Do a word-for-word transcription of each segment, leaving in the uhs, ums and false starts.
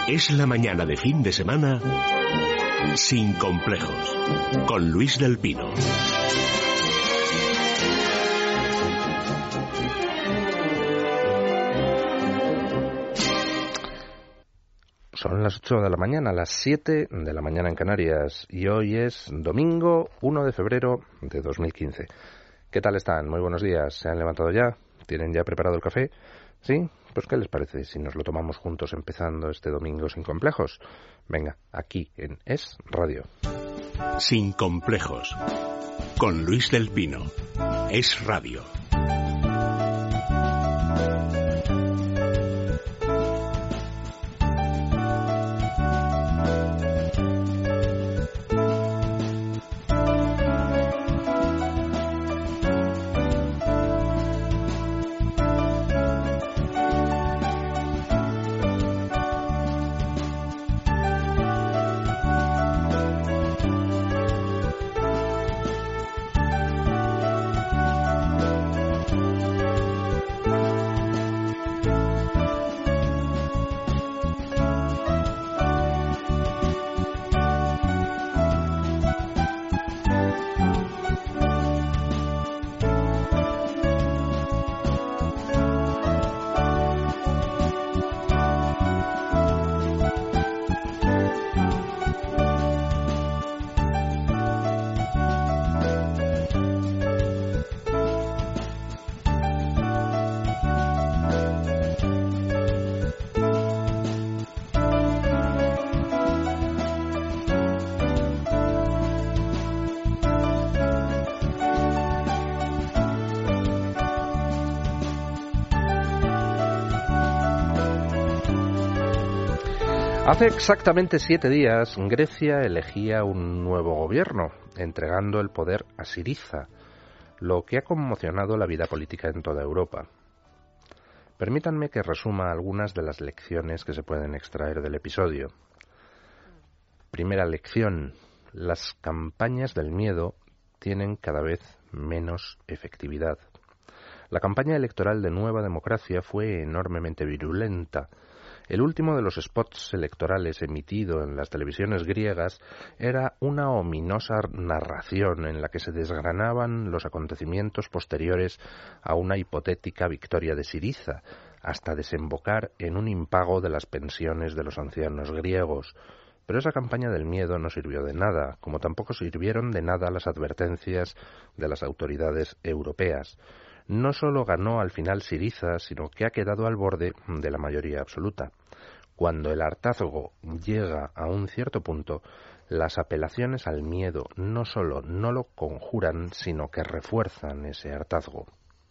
Es la mañana de fin de semana sin complejos, con Luis del Pino. Son las ocho de la mañana, las siete de la mañana en Canarias, y hoy es domingo uno de febrero de dos mil quince. ¿Qué tal están? Muy buenos días. ¿Se han levantado ya? ¿Tienen ya preparado el café? ¿Sí? Pues ¿qué les parece si nos lo tomamos juntos empezando este domingo sin complejos? Venga, aquí en Es Radio. Sin complejos, con Luis del Pino. Es Radio. Hace exactamente siete días, Grecia elegía un nuevo gobierno, entregando el poder a Syriza, lo que ha conmocionado la vida política en toda Europa. Permítanme que resuma algunas de las lecciones que se pueden extraer del episodio. Primera lección: las campañas del miedo tienen cada vez menos efectividad. La campaña electoral de Nueva Democracia fue enormemente virulenta. El último de los spots electorales emitido en las televisiones griegas era una ominosa narración en la que se desgranaban los acontecimientos posteriores a una hipotética victoria de Syriza, hasta desembocar en un impago de las pensiones de los ancianos griegos. Pero esa campaña del miedo no sirvió de nada, como tampoco sirvieron de nada las advertencias de las autoridades europeas. No solo ganó al final Syriza, sino que ha quedado al borde de la mayoría absoluta. Cuando el hartazgo llega a un cierto punto, las apelaciones al miedo no solo no lo conjuran, sino que refuerzan ese hartazgo.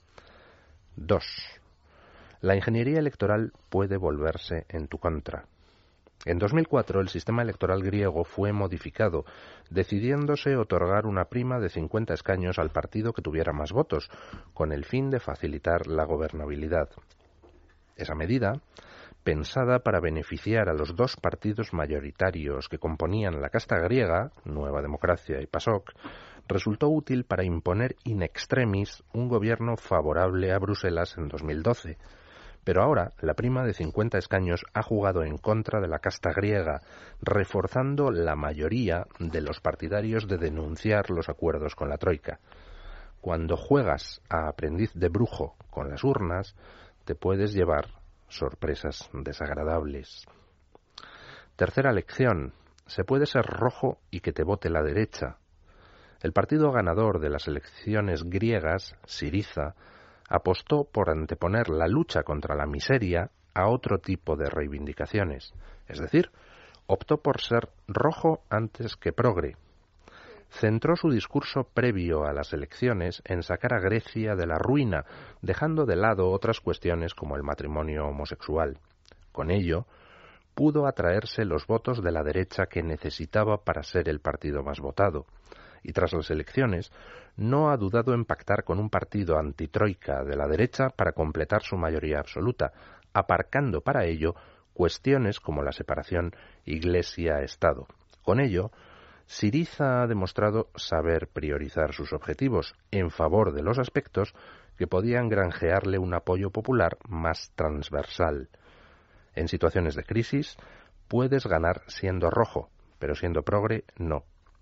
dos. La ingeniería electoral puede volverse en tu contra. En dos mil cuatro el sistema electoral griego fue modificado, decidiéndose otorgar una prima de cincuenta escaños al partido que tuviera más votos, con el fin de facilitar la gobernabilidad. Esa medida, pensada para beneficiar a los dos partidos mayoritarios que componían la casta griega, Nueva Democracia y PASOK, resultó útil para imponer in extremis un gobierno favorable a Bruselas en dos mil doce. Pero ahora la prima de cincuenta escaños ha jugado en contra de la casta griega, reforzando la mayoría de los partidarios de denunciar los acuerdos con la troika. Cuando juegas a aprendiz de brujo con las urnas, te puedes llevar sorpresas desagradables. Tercera lección: se puede ser rojo y que te vote la derecha. El partido ganador de las elecciones griegas, Syriza, apostó por anteponer la lucha contra la miseria a otro tipo de reivindicaciones, es decir, optó por ser rojo antes que progre. Centró su discurso previo a las elecciones en sacar a Grecia de la ruina, dejando de lado otras cuestiones como el matrimonio homosexual. Con ello, pudo atraerse los votos de la derecha que necesitaba para ser el partido más votado. Y tras las elecciones, no ha dudado en pactar con un partido antitroika de la derecha para completar su mayoría absoluta, aparcando para ello cuestiones como la separación Iglesia-Estado. Con ello, Syriza ha demostrado saber priorizar sus objetivos en favor de los aspectos que podían granjearle un apoyo popular más transversal. En situaciones de crisis, Puedes ganar siendo rojo, pero siendo progre, no.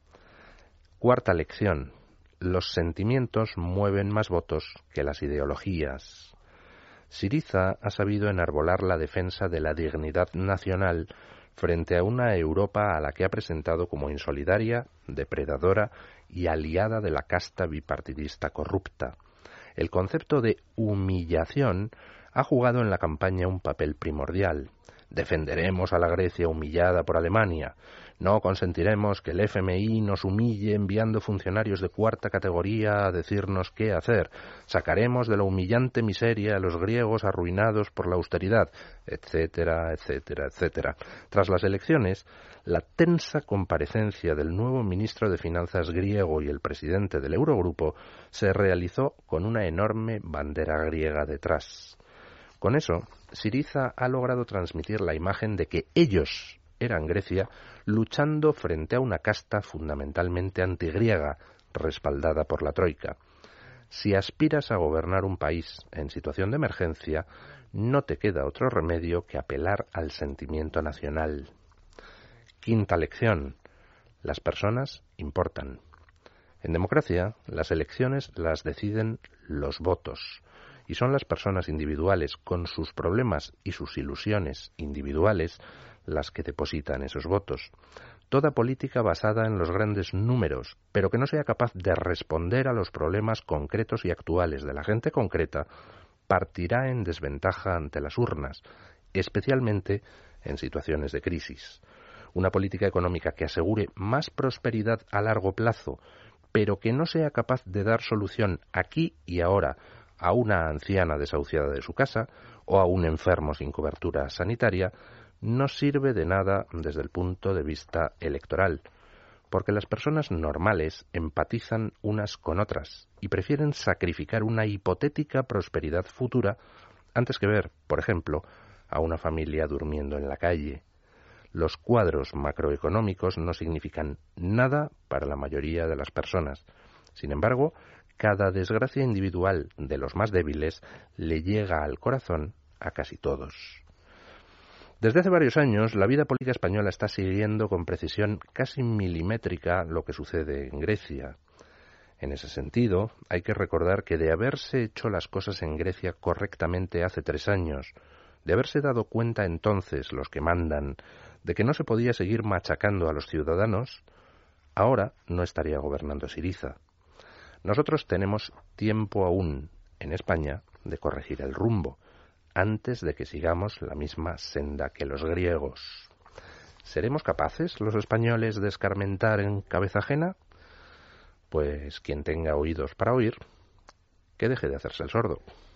Cuarta lección. Los sentimientos mueven más votos que las ideologías. Syriza ha sabido enarbolar la defensa de la dignidad nacional frente a una Europa a la que ha presentado como insolidaria, depredadora y aliada de la casta bipartidista corrupta. El concepto de humillación ha jugado en la campaña un papel primordial. Defenderemos a la Grecia humillada por Alemania. No consentiremos que el F M I nos humille enviando funcionarios de cuarta categoría a decirnos qué hacer. Sacaremos de la humillante miseria a los griegos arruinados por la austeridad, etcétera, etcétera, etcétera. Tras las elecciones, la tensa comparecencia del nuevo ministro de Finanzas griego y el presidente del Eurogrupo se realizó con una enorme bandera griega detrás. Con eso, Syriza ha logrado transmitir la imagen de que ellos eran Grecia luchando frente a una casta fundamentalmente antigriega, respaldada por la Troika. Si aspiras a gobernar un país en situación de emergencia, no te queda otro remedio que apelar al sentimiento nacional. Quinta lección. Las personas importan. En democracia, las elecciones las deciden los votos. Y son las personas individuales, con sus problemas y sus ilusiones individuales, las que depositan esos votos. Toda política basada en los grandes números, pero que no sea capaz de responder a los problemas concretos y actuales de la gente concreta, partirá en desventaja ante las urnas, especialmente en situaciones de crisis. Una política económica que asegure más prosperidad a largo plazo, pero que no sea capaz de dar solución aquí y ahora a una anciana desahuciada de su casa o a un enfermo sin cobertura sanitaria, no sirve de nada desde el punto de vista electoral, porque las personas normales empatizan unas con otras y prefieren sacrificar una hipotética prosperidad futura antes que ver, por ejemplo, a una familia durmiendo en la calle. Los cuadros macroeconómicos no significan nada para la mayoría de las personas. Sin embargo, cada desgracia individual de los más débiles le llega al corazón a casi todos. Desde hace varios años, la vida política española está siguiendo con precisión casi milimétrica lo que sucede en Grecia. En ese sentido, hay que recordar que de haberse hecho las cosas en Grecia correctamente hace tres años, de haberse dado cuenta entonces los que mandan de que no se podía seguir machacando a los ciudadanos, ahora no estaría gobernando Syriza. Nosotros tenemos tiempo aún, en España, de corregir el rumbo, antes de que sigamos la misma senda que los griegos. ¿Seremos capaces los españoles de escarmentar en cabeza ajena? Pues quien tenga oídos para oír, que deje de hacerse el sordo.